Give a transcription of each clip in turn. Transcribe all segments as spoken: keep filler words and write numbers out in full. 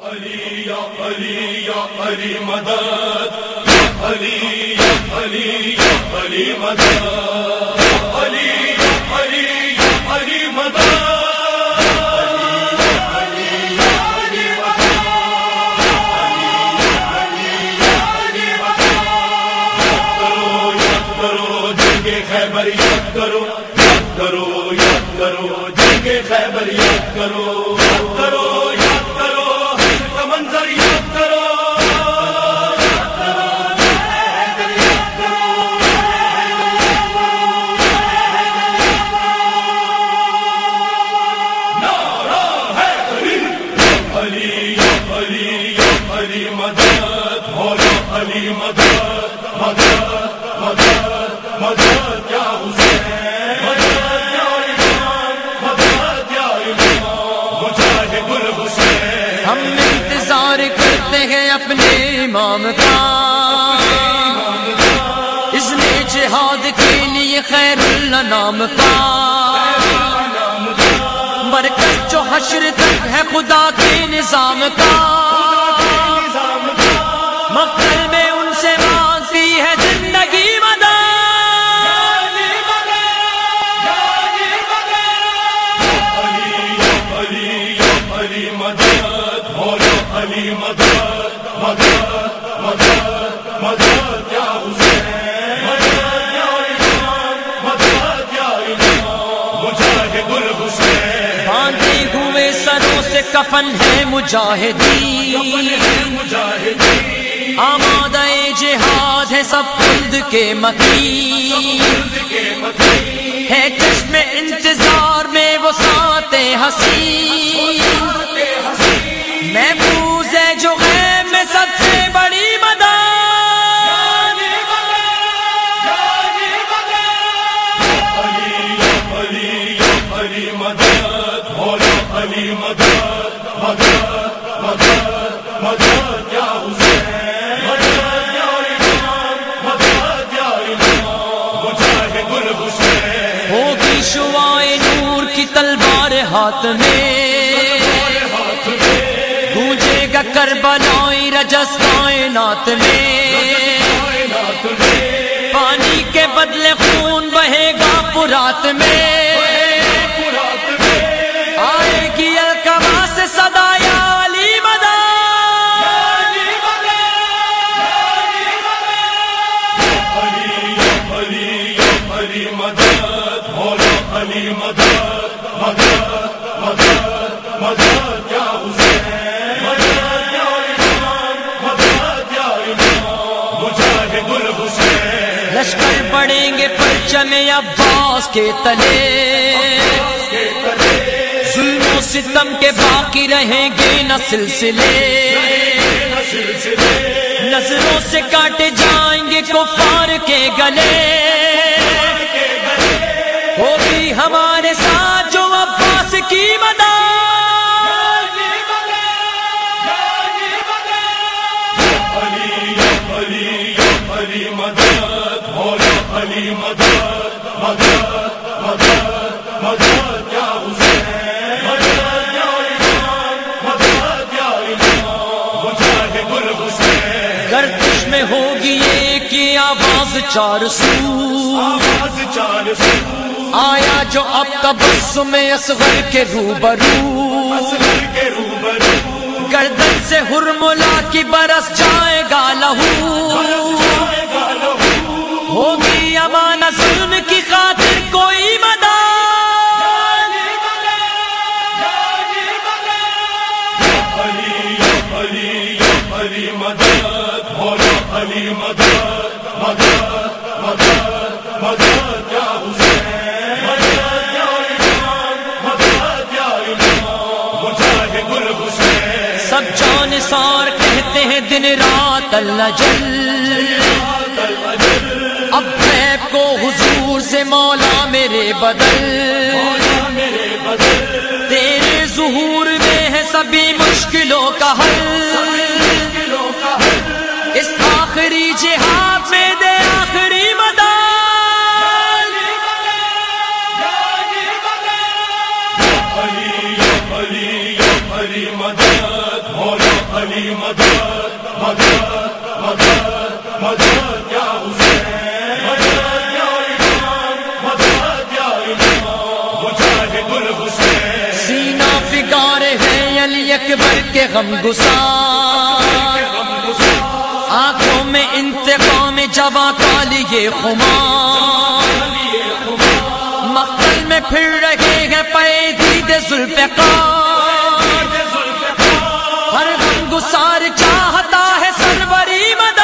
علی یا علی یا علی مدد، علی یا علی یا علی مدد، علی یا علی یا علی مدد، علی یا علی مدد، علی یا علی مدد، کرو یاد کرو جنگ خیبر یاد کرو، یاد کرو یاد کرو جنگ خیبر یاد کرو، یاد کرو یاد کرو منظر یاد کرو، نعرہ حیدری، علی یا علی یا علی مدد، مولا علی مدد، مدد مدد مدد یا حسین، مدد یا امام، مدد یا امام، مجاہد الحسین، ہم انتظار کرتے ہیں اپنے امام کا، اذن جہاد کے لیے خیر الانام کا، مرکز جو حشر تک ہے خدا کے نظام کا، مقتل میں ان سے مانگتی ہے زندگی مدد، علی مدد، مولا علی مدد، مدد مدد مدد یا حسین، مدد یا امام، مدد یا امام، مجاہد الحسین، باندھے ہوئے سروں سے کفن ہے مجاہدین، مجاہدین، آمادہ جہاد ہے سب خلد کے مکین، ہے چشم انتظار میں وہ ساتھ حسین، محفوظ ہے جو غیب میں سب سے بڑی مدد، علی علی علی مدد، مولا علی مدد، مدد مدد مدد یا حسین، مدد یا امام، مدد یا امام، مجاہد الحسین، ہوگی شعاع نور کی تلوار ہاتھ میں، گونجے گا کربلائی رجس کائنات میں، پانی کے بدلے خون بہے گا فرات میں، آئے گی القما سے صدا یا علی مدد، علی علی مدد، مولا علی مدد، مدد مدد مدد یا حسین، مدد یا امام، مدد یا امام، مجاہد الحسین، لشکر پڑیں گے پرچم عباس کے تلے، ظلم و ستم کے باقی رہیں گے نہ سلسلے، نظروں سے کاٹے جائیں گے کفار کے گلے، ہوگی ہمارے ساتھ جو عباس کی مدد، علی علی علی مدد، مولا علی مدد، مدد مدد مدد یا حسین، مدد یا امام، مدد یا امام، مجاہد الحسین، گردش میں ہوگی ایک کی آواز چار سو، آواز چار سو، آیا جو اب تبسم اصغر کے روبرو، اصغر کے روبرو، گردن سے ہرملا کی برس جائے گا لہو، ہوگی امان ظلم کی خاطر کوئی مدد، علی علی علی مدد، مولا علی مدد، مدد مدد مدد یا حسین، مدد یا امام، مدد یا امام، مجاہد الحسین، سب جانثار کہتے ہیں دن رات اللہ جل، اب غیب کو حضور سے مولا میرے بدل، تیرے ظہور میں ہے سبھی مشکلوں کا حل، اس آخری جہاد میں دے آخری مدد، علی علی علی مدد، مولا علی مدد مدد مدد مدد یا حسین مدد یا امام مدد یا امام مجاہد الحسین سینہ فگار ہے علی اکبر کے غم گسار آنکھوں میں انتقام جواں کا لیے خمار مقتل میں پھر رہے ہیں پے دید ذوالفقار ہر غم گسار چاہتا ہے سروری مدد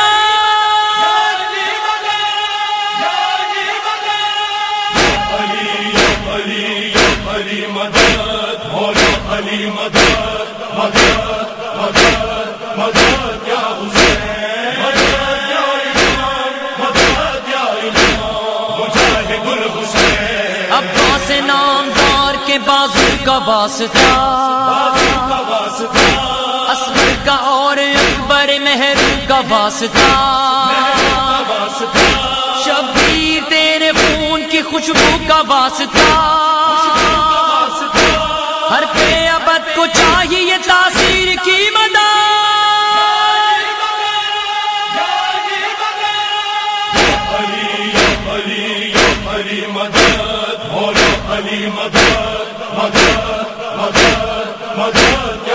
علی علی مدد مولا علی مدد مدد مدد مدد یا حسین مدد یا امام مدد یا امام مجاہد الحسین عباس نامدار کے بازو کا واسطہ کا واسطہ اصغر کا اور اکبر مہرو کا واسطہ کا واسطہ شبیر تیرے خون کی خوشبو کا واسطہ ہر پہ ابد کو چاہیے تاثیر کی مدد علی علی علی مدد مولا علی مدد مدد مدد مدد